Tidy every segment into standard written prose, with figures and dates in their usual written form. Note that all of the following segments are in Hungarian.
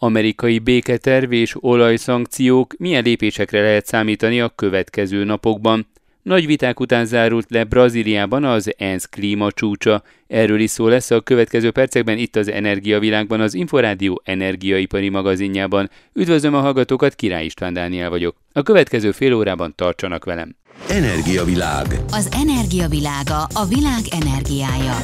Amerikai béketerv és olajszankciók, milyen lépésekre lehet számítani a következő napokban? Nagy viták után zárult le Brazíliában az ENSZ klímacsúcsa. Erről is szó lesz a következő percekben itt az Energiavilágban, az Inforádió energiaipari magazinjában. Üdvözlöm a hallgatókat, Király István Dániel vagyok. A következő fél órában tartsanak velem. Energiavilág. Az energiavilága, a világ energiája.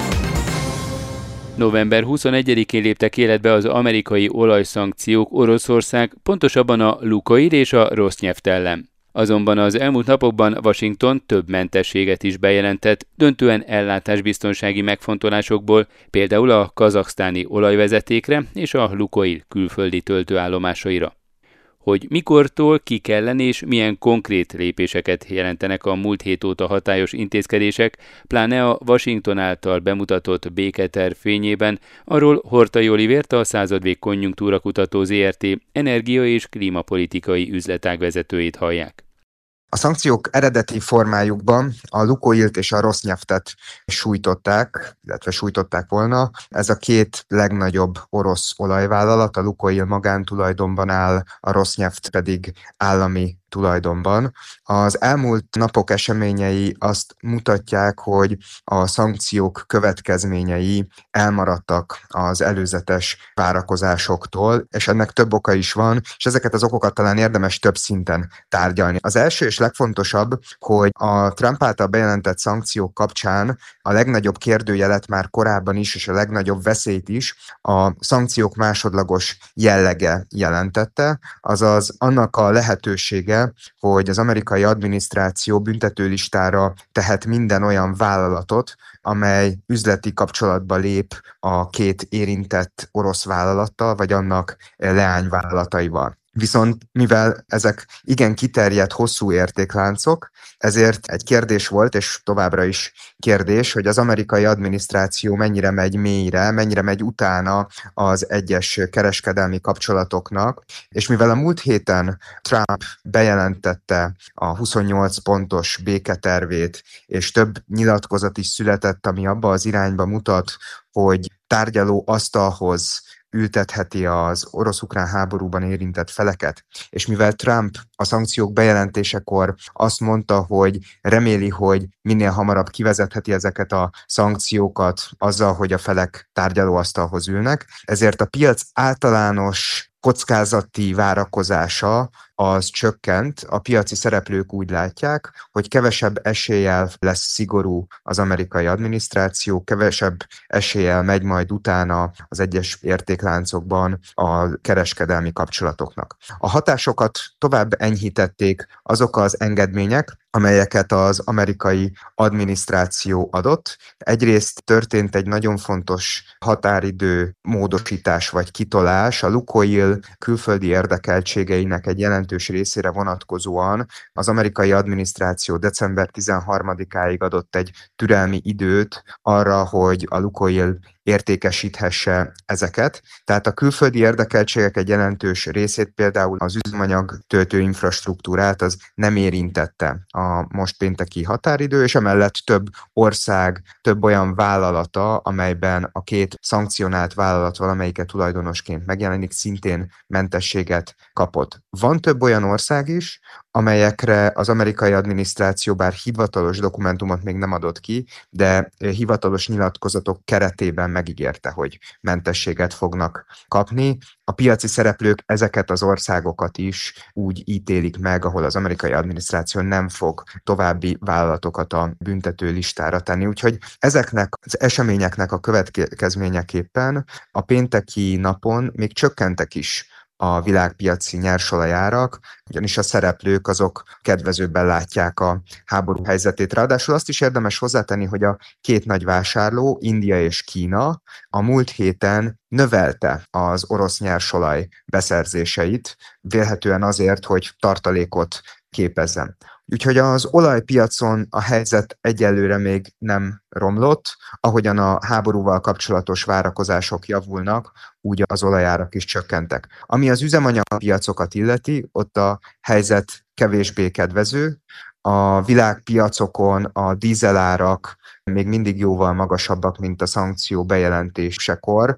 November 21-én léptek életbe az amerikai olajszankciók Oroszország, pontosabban a Lukoil és a Rosneft ellen. Azonban az elmúlt napokban Washington több mentességet is bejelentett, döntően ellátásbiztonsági megfontolásokból, például a kazaksztáni olajvezetékre és a Lukoil külföldi töltőállomásaira. Hogy mikortól, kik ellen és milyen konkrét lépéseket jelentenek a múlt hét óta hatályos intézkedések, pláne a Washington által bemutatott béketerv fényében, arról Horthy Olivért, a Századvég Konjunktúra Kutató Zrt. Energia- és klímapolitikai üzletág vezetőjét hallják. A szankciók eredeti formájukban a Lukoilt és a Rosneftet sújtották, illetve sújtották volna. Ez a két legnagyobb orosz olajvállalat, a Lukoil magántulajdonban áll, a Rosneft pedig állami tulajdonban. Az elmúlt napok eseményei azt mutatják, hogy a szankciók következményei elmaradtak az előzetes várakozásoktól, és ennek több oka is van, és ezeket az okokat talán érdemes több szinten tárgyalni. Az első és legfontosabb, hogy a Trump által bejelentett szankciók kapcsán a legnagyobb kérdőjelet már korábban is, és a legnagyobb veszélyt is a szankciók másodlagos jellege jelentette, azaz annak a lehetősége, hogy az amerikai adminisztráció büntetőlistára tehet minden olyan vállalatot, amely üzleti kapcsolatba lép a két érintett orosz vállalattal, vagy annak leányvállalataival. Viszont mivel ezek igen kiterjedt, hosszú értékláncok, ezért egy kérdés volt, és továbbra is kérdés, hogy az amerikai adminisztráció mennyire megy mélyre, mennyire megy utána az egyes kereskedelmi kapcsolatoknak, és mivel a múlt héten Trump bejelentette a 28 pontos béketervét, és több nyilatkozat is született, ami abba az irányba mutat, hogy tárgyaló asztalhoz ültetheti az orosz-ukrán háborúban érintett feleket, és mivel Trump a szankciók bejelentésekor azt mondta, hogy reméli, hogy minél hamarabb kivezetheti ezeket a szankciókat azzal, hogy a felek tárgyalóasztalhoz ülnek, ezért a piac általános kockázati várakozása az csökkent, a piaci szereplők úgy látják, hogy kevesebb eséllyel lesz szigorú az amerikai adminisztráció, kevesebb eséllyel megy majd utána az egyes értékláncokban a kereskedelmi kapcsolatoknak. A hatásokat tovább enyhítették azok az engedmények, amelyeket az amerikai adminisztráció adott. Egyrészt történt egy nagyon fontos határidő módosítás vagy kitolás. A Lukoil külföldi érdekeltségeinek egy jelentős részére vonatkozóan az amerikai adminisztráció december 13-áig adott egy türelmi időt arra, hogy a Lukoil értékesíthesse ezeket. Tehát a külföldi érdekeltségek egy jelentős részét, például az üzemanyag töltő infrastruktúrát, az nem érintette a most pénteki határidő, és emellett több ország, több olyan vállalata, amelyben a két szankcionált vállalat valamelyiket tulajdonosként megjelenik, szintén mentességet kapott. Van több olyan ország is, amelyekre az amerikai adminisztráció bár hivatalos dokumentumot még nem adott ki, de hivatalos nyilatkozatok keretében megígérte, hogy mentességet fognak kapni. A piaci szereplők ezeket az országokat is úgy ítélik meg, ahol az amerikai adminisztráció nem fog további vállalatokat a büntető listára tenni. Úgyhogy ezeknek az eseményeknek a következményeképpen a pénteki napon még csökkentek is a világpiaci nyersolajárak, ugyanis a szereplők azok kedvezőbben látják a háború helyzetét. Ráadásul azt is érdemes hozzátenni, hogy a két nagy vásárló, India és Kína, a múlt héten növelte az orosz nyersolaj beszerzéseit, vélhetően azért, hogy tartalékot képezzen. Úgyhogy az olajpiacon a helyzet egyelőre még nem romlott, ahogyan a háborúval kapcsolatos várakozások javulnak, úgy az olajárak is csökkentek. Ami az üzemanyagpiacokat illeti, ott a helyzet kevésbé kedvező. A világpiacokon a dízelárak még mindig jóval magasabbak, mint a szankció bejelentésekor.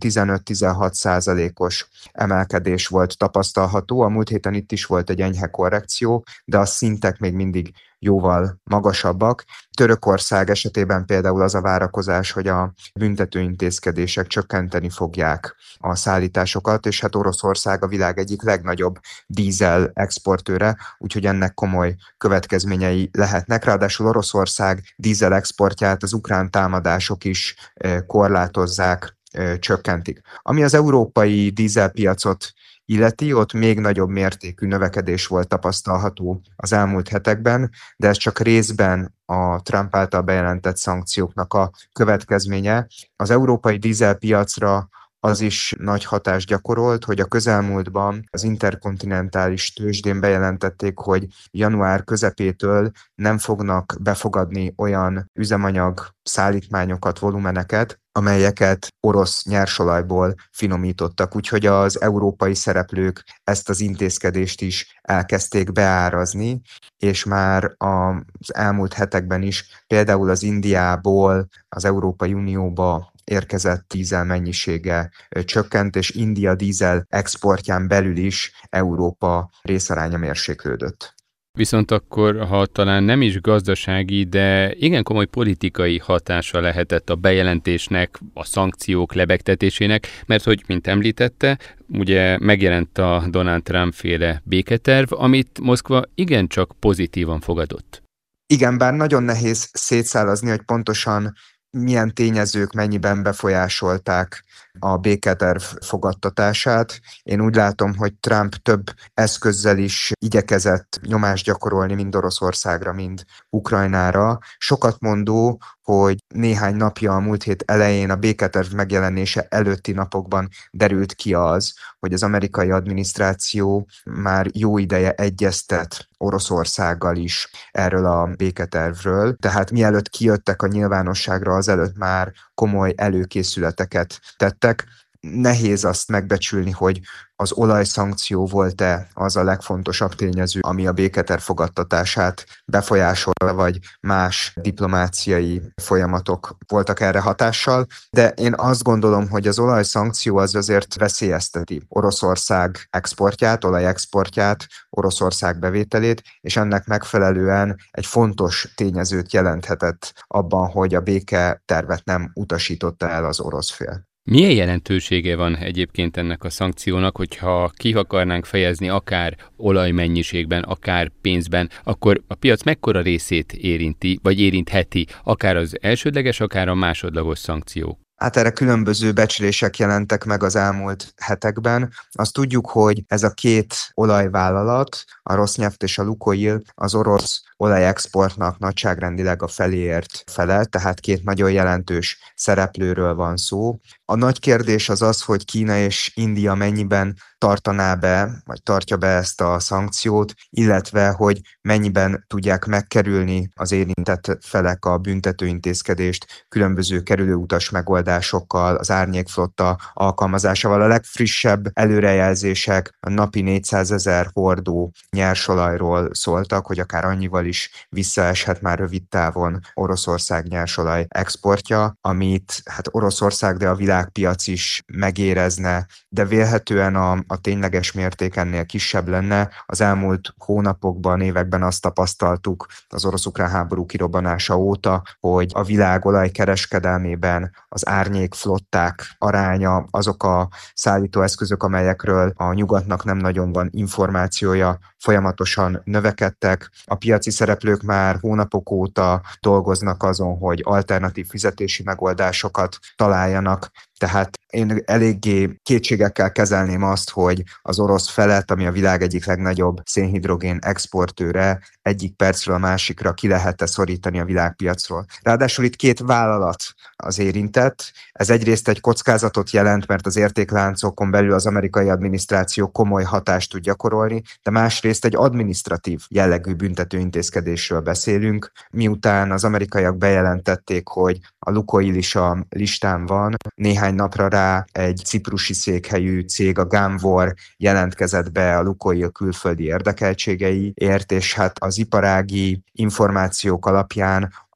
15-16%-os emelkedés volt tapasztalható. A múlt héten itt is volt egy enyhe korrekció, de a szintek még mindig jóval magasabbak. Törökország esetében például az a várakozás, hogy a büntetőintézkedések csökkenteni fogják a szállításokat, és hát Oroszország a világ egyik legnagyobb dízel exportőre, úgyhogy ennek komoly következményei lehetnek. Ráadásul Oroszország dízel exportját az ukrán támadások is korlátozzák, csökkentik. Ami az európai dízelpiacot illeti, ott még nagyobb mértékű növekedés volt tapasztalható az elmúlt hetekben, de ez csak részben a Trump által bejelentett szankcióknak a következménye. Az európai dízelpiacra az is nagy hatást gyakorolt, hogy a közelmúltban az interkontinentális tőzsdén bejelentették, hogy január közepétől nem fognak befogadni olyan üzemanyag szállítmányokat, volumeneket, amelyeket orosz nyersolajból finomítottak. Úgyhogy az európai szereplők ezt az intézkedést is elkezdték beárazni, és már az elmúlt hetekben is például az Indiából az Európai Unióba érkezett dízel mennyisége csökkent, és India dízel exportján belül is Európa részaránya mérséklődött. Viszont akkor, ha talán nem is gazdasági, de igen komoly politikai hatása lehetett a bejelentésnek, a szankciók lebegtetésének, mert hogy, mint említette, ugye megjelent a Donald Trump-féle béketerv, amit Moszkva igencsak pozitívan fogadott. Igen, bár nagyon nehéz szétszálazni, hogy pontosan milyen tényezők mennyiben befolyásolták a béketerv fogadtatását. Én úgy látom, hogy Trump több eszközzel is igyekezett nyomást gyakorolni mind Oroszországra, mind Ukrajnára. Sokat mondó, hogy néhány napja a múlt hét elején a béketerv megjelenése előtti napokban derült ki az, hogy az amerikai adminisztráció már jó ideje egyeztet Oroszországgal is erről a béketervről. Tehát mielőtt kijöttek a nyilvánosságra, azelőtt már komoly előkészületeket tettek. Nehéz azt megbecsülni, hogy az olajszankció volt-e az a legfontosabb tényező, ami a béketerv fogadtatását befolyásolta, vagy más diplomáciai folyamatok voltak erre hatással, de én azt gondolom, hogy az olajszankció az azért veszélyezteti Oroszország exportját, olajexportját, Oroszország bevételét, és ennek megfelelően egy fontos tényezőt jelenthetett abban, hogy a béketervet nem utasította el az orosz fél. Milyen jelentősége van egyébként ennek a szankciónak, hogyha ki akarnánk fejezni akár olajmennyiségben, akár pénzben, akkor a piac mekkora részét érinti, vagy érintheti, akár az elsődleges, akár a másodlagos szankció? Hát erre különböző becslések jelentek meg az elmúlt hetekben. Azt tudjuk, hogy ez a két olajvállalat, a Rosneft és a Lukoil, az orosz olajexportnak nagyságrendileg a feléért felel, tehát két nagyon jelentős szereplőről van szó. A nagy kérdés az az, hogy Kína és India mennyiben tartaná be, vagy tartja be ezt a szankciót, illetve hogy mennyiben tudják megkerülni az érintett felek a büntetőintézkedést különböző kerülőutas megoldásokkal, az árnyékflotta alkalmazásával. A legfrissebb előrejelzések a napi 400 000 hordó nyersolajról szóltak, hogy akár annyival is visszaeshet már rövid távon Oroszország nyersolaj exportja, amit hát Oroszország, de a világpiac is megérezne, de vélhetően a tényleges mérték ennél kisebb lenne. Az elmúlt hónapokban, években azt tapasztaltuk az orosz-ukrán háború kirobbanása óta, hogy a világ olajkereskedelmében az árnyékflották aránya, azok a szállítóeszközök, amelyekről a nyugatnak nem nagyon van információja, folyamatosan növekedtek. A piaci szereplők már hónapok óta dolgoznak azon, hogy alternatív fizetési megoldásokat találjanak. Tehát én eléggé kétségekkel kezelném azt, hogy az orosz felet, ami a világ egyik legnagyobb szénhidrogén exportőre, egyik percről a másikra ki lehet-e szorítani a világpiacról. Ráadásul itt két vállalat az érintett. Ez egyrészt egy kockázatot jelent, mert az értékláncokon belül az amerikai adminisztráció komoly hatást tud gyakorolni, de másrészt egy adminisztratív jellegű büntetőintézkedésről beszélünk. Miután az amerikaiak bejelentették, hogy a Lukoil is a listán van, néhány napra rá egy ciprusi székhelyű cég, a Gunvor jelentkezett be a Lukoil külföldi érdekeltségeiért, és hát az iparági információk alapján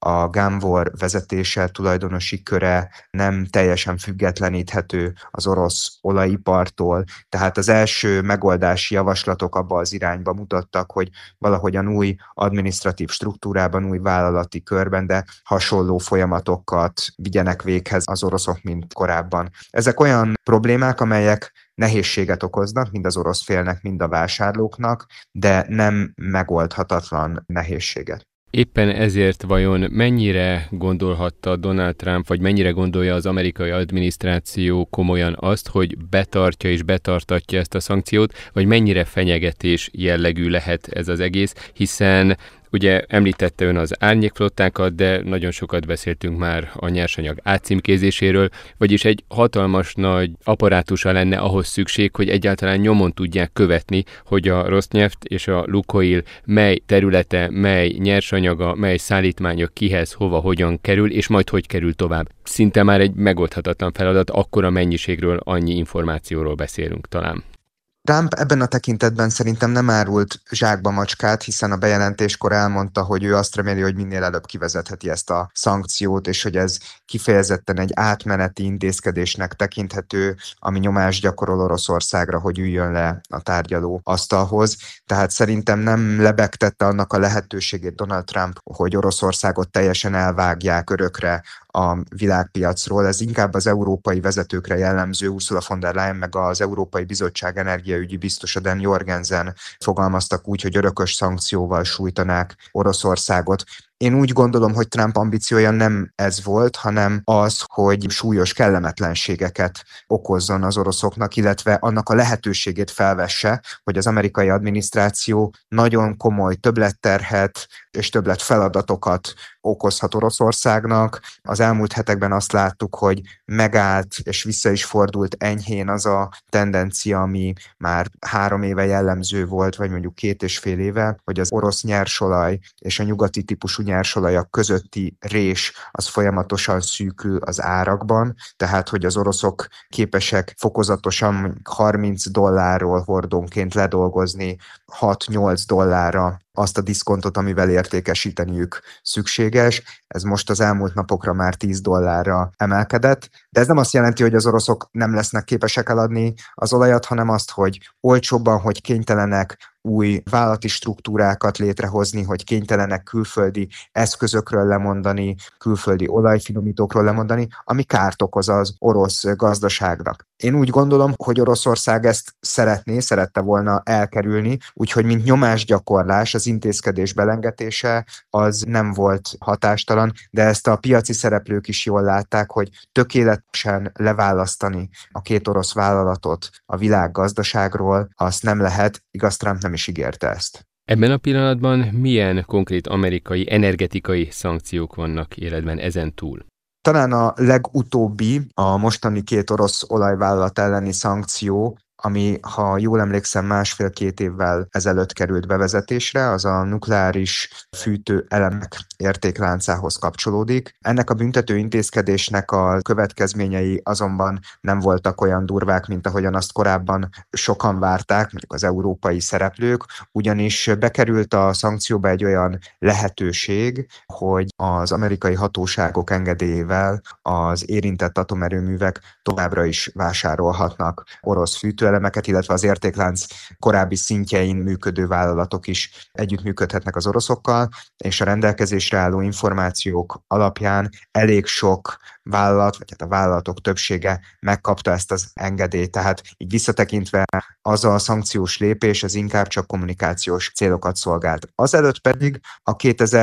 a Gunvor vezetése, tulajdonosi köre nem teljesen függetleníthető az orosz olajipartól, tehát az első megoldási javaslatok abba az irányba mutattak, hogy valahogyan új adminisztratív struktúrában, új vállalati körben, de hasonló folyamatokat vigyenek véghez az oroszok, mint korábban. Ezek olyan problémák, amelyek nehézséget okoznak, mind az orosz félnek, mind a vásárlóknak, de nem megoldhatatlan nehézséget. Éppen ezért vajon mennyire gondolhatta Donald Trump, vagy mennyire gondolja az amerikai adminisztráció komolyan azt, hogy betartja és betartatja ezt a szankciót, vagy mennyire fenyegetés jellegű lehet ez az egész, hiszen ugye említette ön az árnyékflottákat, de nagyon sokat beszéltünk már a nyersanyag átcímkézéséről, vagyis egy hatalmas nagy apparátusa lenne ahhoz szükség, hogy egyáltalán nyomon tudják követni, hogy a Rosneft és a Lukoil mely területe, mely nyersanyaga, mely szállítmánya kihez, hova, hogyan kerül, és majd hogy kerül tovább. Szinte már egy megoldhatatlan feladat, akkora mennyiségről, annyi információról beszélünk talán. Trump ebben a tekintetben szerintem nem árult zsákba macskát, hiszen a bejelentéskor elmondta, hogy ő azt reméli, hogy minél előbb kivezetheti ezt a szankciót, és hogy ez kifejezetten egy átmeneti intézkedésnek tekinthető, ami nyomást gyakorol Oroszországra, hogy üljön le a tárgyaló asztalhoz. Tehát szerintem nem lebegtette annak a lehetőségét Donald Trump, hogy Oroszországot teljesen elvágják örökre a világpiacról. Ez inkább az európai vezetőkre jellemző. Ursula von der Leyen meg az Európai Bizottság energiaügyi biztosa Dan Jorgensen fogalmaztak úgy, hogy örökös szankcióval sújtanák Oroszországot. Én úgy gondolom, hogy Trump ambíciója nem ez volt, hanem az, hogy súlyos kellemetlenségeket okozzon az oroszoknak, illetve annak a lehetőségét felvesse, hogy az amerikai adminisztráció nagyon komoly többletterhet és többletfeladatokat okozhat Oroszországnak. Az elmúlt hetekben azt láttuk, hogy megállt és vissza is fordult enyhén az a tendencia, ami már 3 éve jellemző volt, vagy mondjuk 2,5 éve, hogy az orosz nyersolaj és a nyugati típusú nyersolajak közötti rés az folyamatosan szűkül az árakban, tehát hogy az oroszok képesek fokozatosan $30 hordónként ledolgozni $6-8 azt a diszkontot, amivel értékesíteniük szükséges. Ez most az elmúlt napokra már $10 emelkedett, de ez nem azt jelenti, hogy az oroszok nem lesznek képesek eladni az olajat, hanem azt, hogy olcsóbban, hogy kénytelenek új vállalati struktúrákat létrehozni, hogy kénytelenek külföldi eszközökről lemondani, külföldi olajfinomítókról lemondani, ami kárt okoz az orosz gazdaságnak. Én úgy gondolom, hogy Oroszország ezt szerette volna elkerülni, úgyhogy mint nyomásgyakorlás az intézkedés belengetése az nem volt hatástalan, de ezt a piaci szereplők is jól látták, hogy tökéletesen leválasztani a két orosz vállalatot a világ gazdaságról, azt nem lehet, igaz, Trump nem is ígérte ezt. Ebben a pillanatban milyen konkrét amerikai energetikai szankciók vannak életben ezen túl? Talán a legutóbbi, a mostani 2 orosz olajvállalat elleni szankció, ami, ha jól emlékszem, 1,5-2 évvel ezelőtt került bevezetésre, az a nukleáris fűtő elemek értékláncához kapcsolódik. Ennek a büntető intézkedésnek a következményei azonban nem voltak olyan durvák, mint ahogyan azt korábban sokan várták, mondjuk az európai szereplők, ugyanis bekerült a szankcióba egy olyan lehetőség, hogy az amerikai hatóságok engedélyével az érintett atomerőművek továbbra is vásárolhatnak orosz fűtőelemeket, illetve az értéklánc korábbi szintjein működő vállalatok is együttműködhetnek az oroszokkal, és a rendelkezésre álló információk alapján elég sok vállalat, vagy hát a vállalatok többsége megkapta ezt az engedélyt. Tehát így visszatekintve az a szankciós lépés, ez inkább csak kommunikációs célokat szolgált. Azelőtt pedig a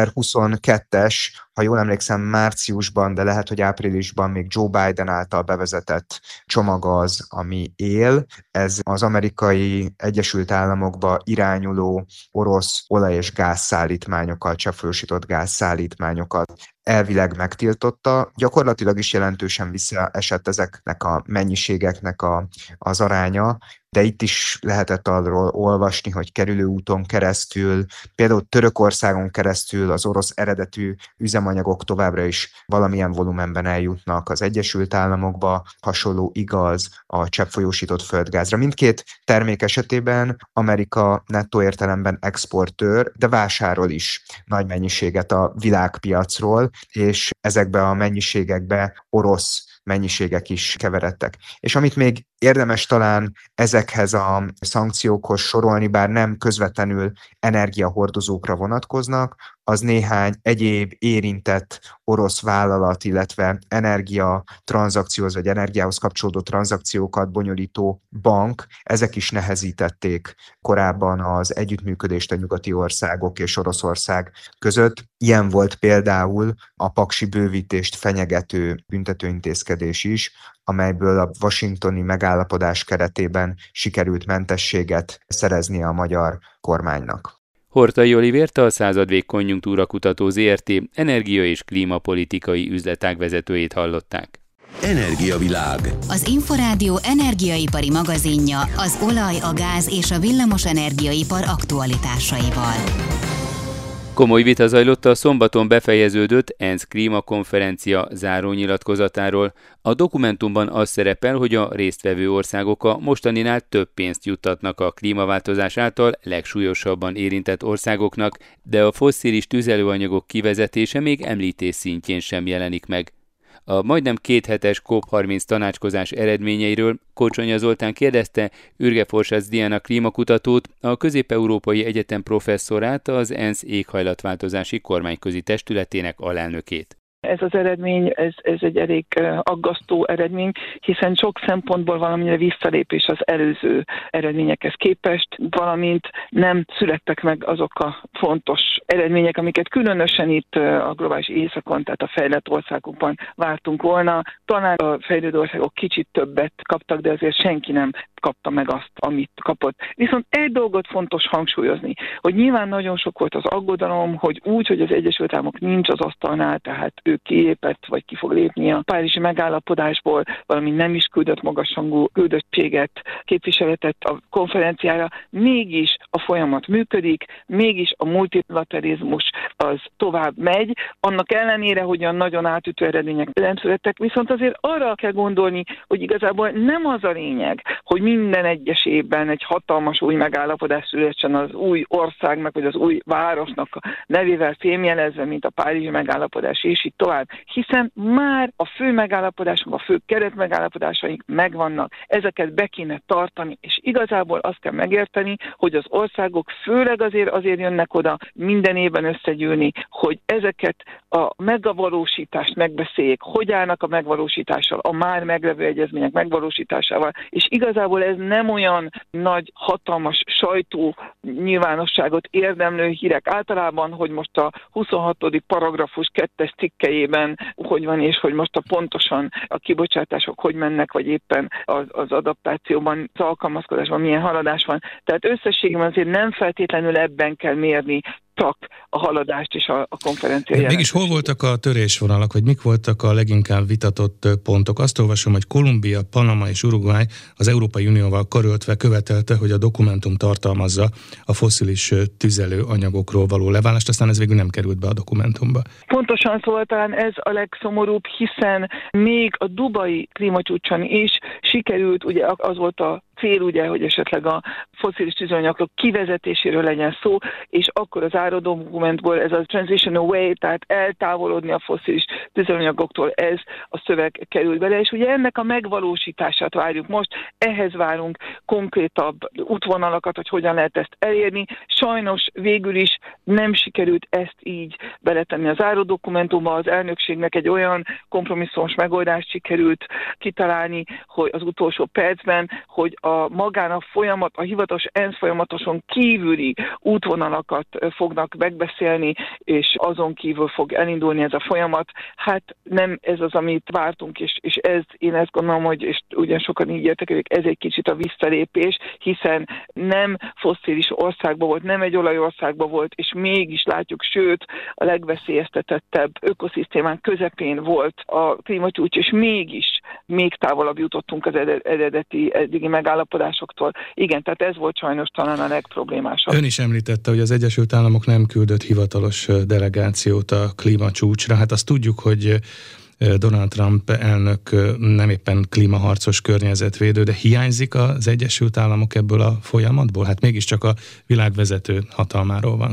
2022-es, ha jól emlékszem, márciusban, de lehet, hogy áprilisban még Joe Biden által bevezetett csomag az, ami él. Ez az amerikai Egyesült Államokba irányuló orosz olaj- és gázszállítmányokat, cseppfolyósított gázszállítmányokat elvileg megtiltotta. Gyakorlatilag is jelentősen visszaesett ezeknek a mennyiségeknek az aránya, de itt is lehetett arról olvasni, hogy kerülőúton keresztül, például Törökországon keresztül az orosz eredetű üzemanyagok továbbra is valamilyen volumenben eljutnak az Egyesült Államokba, hasonló igaz a cseppfolyósított földgázra. Mindkét termék esetében Amerika nettó értelemben exportőr, de vásárol is nagy mennyiséget a világpiacról, és ezekbe a mennyiségekbe orosz mennyiségek is keveredtek. És amit még érdemes talán ezekhez a szankciókhoz sorolni, bár nem közvetlenül energiahordozókra vonatkoznak, az néhány egyéb érintett orosz vállalat, illetve energiatranzakcióhoz vagy energiához kapcsolódó tranzakciókat bonyolító bank, ezek is nehezítették korábban az együttműködést a nyugati országok és Oroszország között. Ilyen volt például a paksi bővítést fenyegető büntetőintézkedés is, amelyből a washingtoni megállapodás keretében sikerült mentességet szereznie a magyar kormánynak. Horthy Olivért, a Századvég Konjunktúra Kutató Zrt. Energia- és klímapolitikai üzletág vezetőjét hallották. Energiavilág. Az Inforádió energiaipari magazinja az olaj, a gáz és a villamos energiaipar aktualitásaival. Komoly vita zajlott a szombaton befejeződött ENSZ klímakonferencia zárónyilatkozatáról. A dokumentumban az szerepel, hogy a résztvevő országok a mostaninál több pénzt juttatnak a klímaváltozás által legsúlyosabban érintett országoknak, de a fosszilis tüzelőanyagok kivezetése még említés szintjén sem jelenik meg. A majdnem kéthetes COP30 tanácskozás eredményeiről Kocsonya Zoltán kérdezte Ürge Forsász Diana klímakutatót, a Közép-Európai Egyetem professzorát, az ENSZ éghajlatváltozási kormányközi testületének alelnökét. Ez az eredmény, ez egy elég aggasztó eredmény, hiszen sok szempontból valamilyen visszalépés az előző eredményekhez képest, valamint nem születtek meg azok a fontos eredmények, amiket különösen itt a globális északon, tehát a fejlett országokban vártunk volna. Talán a fejlődő országok kicsit többet kaptak, de azért senki nem kapta meg azt, amit kapott. Viszont egy dolgot fontos hangsúlyozni, hogy nyilván nagyon sok volt az aggodalom, hogy úgy, hogy az Egyesült Államok nincs az asztalnál, tehát ő kilépett, vagy ki fog lépni a párizsi megállapodásból, valami nem is küldött magasrangú küldöttséget, képviseletet a konferenciára, mégis a folyamat működik, mégis a multilaterizmus az tovább megy, annak ellenére, hogy olyan nagyon átütő eredmények nem születtek, viszont azért arra kell gondolni, hogy igazából nem az a lényeg, hogy minden egyes évben egy hatalmas új megállapodás születsen az új országnak, vagy az új városnak a nevével fémjelezve, mint a párizsi megállapodás, és így tovább. Hiszen már a fő megállapodások, a fő keretmegállapodásaink megvannak, ezeket be kéne tartani, és igazából azt kell megérteni, hogy az országok főleg azért jönnek oda minden évben összegyűlni, hogy ezeket a megvalósítást megbeszéljék, hogy állnak a megvalósítással, a már meglevő egyezmények megvalósításával, és igazából ez nem olyan nagy, hatalmas sajtó nyilvánosságot érdemlő hírek általában, hogy most a 26. paragrafus 2. cikkejében hogy van, és hogy most pontosan a kibocsátások hogy mennek, vagy éppen az adaptációban, az alkalmazkodásban milyen haladás van. Tehát összességében azért nem feltétlenül ebben kell mérni csak a haladást és a konferencia jelentőségét. Mégis hol voltak a törésvonalak, vagy mik voltak a leginkább vitatott pontok? Azt olvasom, hogy Kolumbia, Panama és Uruguay az Európai Unióval karöltve követelte, hogy a dokumentum tartalmazza a fosszilis tüzelőanyagokról való leválást, aztán ez végül nem került be a dokumentumba. Pontosan, szóval talán ez a legszomorúbb, hiszen még a dubai klímacsúcson is sikerült, ugye az volt a cél, ugye, hogy esetleg a fosszilis tüzelőanyagok kivezetéséről legyen szó, és akkor az dokumentból ez a transition away, tehát eltávolodni a fosszilis tüzelőanyagoktól, ez a szöveg került bele, és ugye ennek a megvalósítását várjuk most, ehhez várunk konkrétabb útvonalakat, hogy hogyan lehet ezt elérni. Sajnos végül is nem sikerült ezt így beletenni az dokumentumba, az elnökségnek egy olyan kompromisszumos megoldást sikerült kitalálni, hogy az utolsó percben, hogy a magának folyamat, a hivatalos ENSZ folyamatoson kívüli útvonalakat fognak megbeszélni, és azon kívül fog elindulni ez a folyamat. Hát nem ez az, amit vártunk, és ez, én ezt gondolom, hogy és ugyan sokan így értek, hogy ez egy kicsit a visszalépés, hiszen nem fosszilis országban volt, nem egy olajországban volt, és mégis látjuk, sőt, a legveszélyeztetettebb ökoszisztémán közepén volt a klímacsúcs, és mégis még távolabb jutottunk az eredeti eddigi megállapodásoktól. Igen, tehát ez volt sajnos talán a legproblémásabb. Ön is említette, hogy az Egyesült Államok nem küldött hivatalos delegációt a klímacsúcsra. Hát azt tudjuk, hogy Donald Trump elnök nem éppen klímaharcos, környezetvédő, de hiányzik az Egyesült Államok ebből a folyamatból? Hát mégiscsak a világvezető hatalmáról van szó.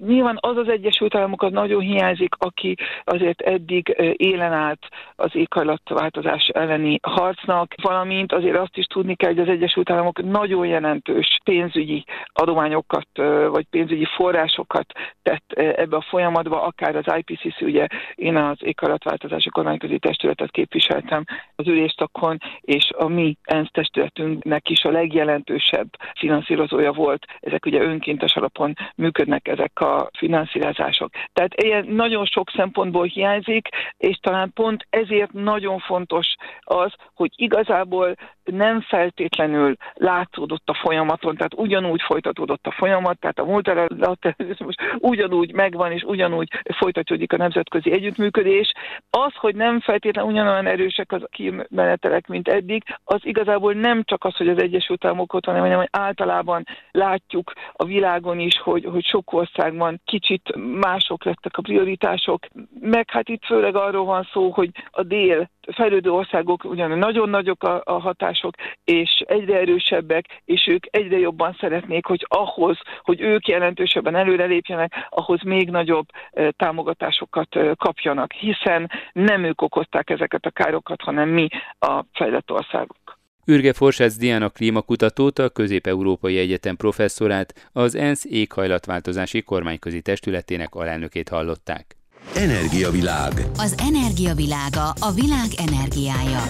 Nyilván az az Egyesült Államok az nagyon hiányzik, aki azért eddig élen állt az éghajlatváltozás elleni harcnak, valamint azért azt is tudni kell, hogy az Egyesült Államok nagyon jelentős pénzügyi adományokat, vagy pénzügyi forrásokat tett ebbe a folyamatba, akár az IPCC, ugye én az éghajlatváltozási kormányközi testületet képviseltem az ülésszakon, és a mi ENSZ testületünknek is a legjelentősebb finanszírozója volt. Ezek ugye önkéntes alapon működnek ezek a finanszírozások. Tehát ilyen nagyon sok szempontból hiányzik, és talán pont ezért nagyon fontos az, hogy igazából nem feltétlenül látszódott a folyamaton, tehát ugyanúgy folytatódott a folyamat, tehát a multilateralizmus ugyanúgy megvan, és ugyanúgy folytatódik a nemzetközi együttműködés. Az, hogy nem feltétlenül ugyanolyan erősek az kimenetelek, mint eddig, az igazából nem csak az, hogy az Egyesült Államokot, hanem hogy általában látjuk a világon is, hogy sok országban kicsit mások lettek a prioritások, meg hát itt főleg arról van szó, hogy a fejlődő országok ugyan nagyon nagyok a hatások, és egyre erősebbek, és ők egyre jobban szeretnék, hogy ahhoz, hogy ők jelentősebben előrelépjenek, ahhoz még nagyobb támogatásokat kapjanak, hiszen nem ők okozták ezeket a károkat, hanem mi a fejlett országok. Ürge Forsácz Diana klímakutatót, a Közép-Európai Egyetem professzorát, az ENSZ éghajlatváltozási kormányközi testületének alelnökét hallották. Energiavilág. Az energiavilága, a világ energiája.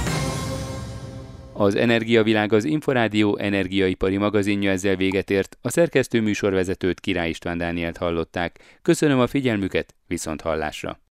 Az Energiavilág az Inforádió energiaipari magazinja ezzel véget ért, a szerkesztő műsorvezetőt, Király István Dánielt hallották. Köszönöm a figyelmüket, viszonthallásra!